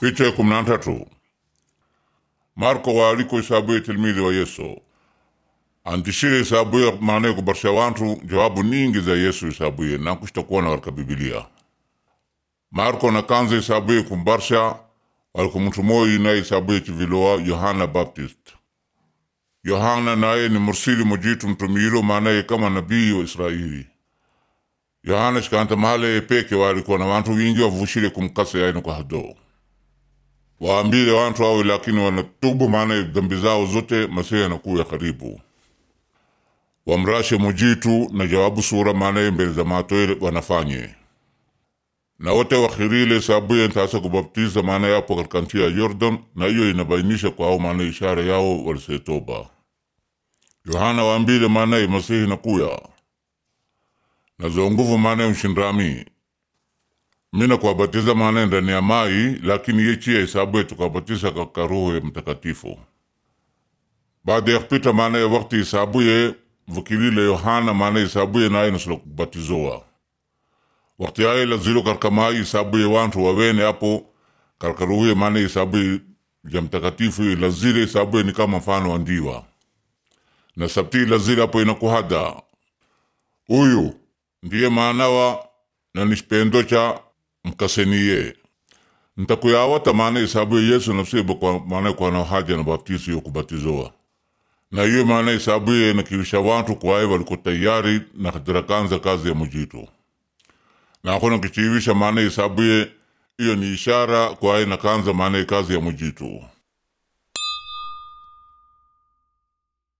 Picha ya 13. Marko waaliko isabuye tilmidhi wa Yesu. Antishire isabuye maana kubarsha wantu jawabu ningi za Yesu isabuye na kushtakuona katika Biblia. Marko na kanza isabuye kumbarsha waliko mtu moyi na isabuye chiviloa Yohana Baptist. Yohana naye ni mursili mujitu mtumilo maana kama nabii wa Israeli. Yohana shikanta mahale peke waliko na wantu wingi wavushile kumkasa yaino kwa hado. Waambile wantu hao lakini wanatubu maana dhambi zao zote Masihi anakuya karibu. Wamrashe mujitu na jawabu sura maana mbele za mato wanafanye. Na wote wakhirile sabuye ntasa kubaptiza maana yapo katika nchi ya Jordan na hiyo inabainisha kwa hao maana ishara yao walisetoba. Yohana waambile maana Masihi nakuya. Na zo nguvu maana mshindrami. Mina kuwabatiza maana ndani ya mai lakini yechi ya isabuye tukabatiza kwa Roho Mtakatifu. Baada ya kupita maana ya wakati isabuye vukilile Yohana maana isabuye naye nasula kubatizoa. Wakati aye lazilo karka mai isabuye wantu wawene hapo karka Roho maana isabuye ya Mtakatifu lazile isabuye ni kama mfano wa ndiwa. Na sabti lazile hapo inakuhada. Uyu ndiye maanawa na nishpendo cha mkaseniye. Ntakuyawata maana isabuye Yesu nafsiba kwa maana kwa na haja na baptizo yo kubatizoa. Na hiyo maana isabuye na kilisha wantu kwa hivyo waliko tayari na kadirakanza kazi ya mujitu. Na akona kichivisha maana isabuye iyo ni ishara kwa hivyo na kanza maana kazi ya mujitu.